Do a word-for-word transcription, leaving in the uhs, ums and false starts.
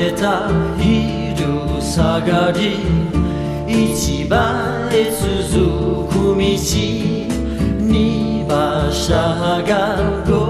れた昼下がり、市場へ続く道に馬車が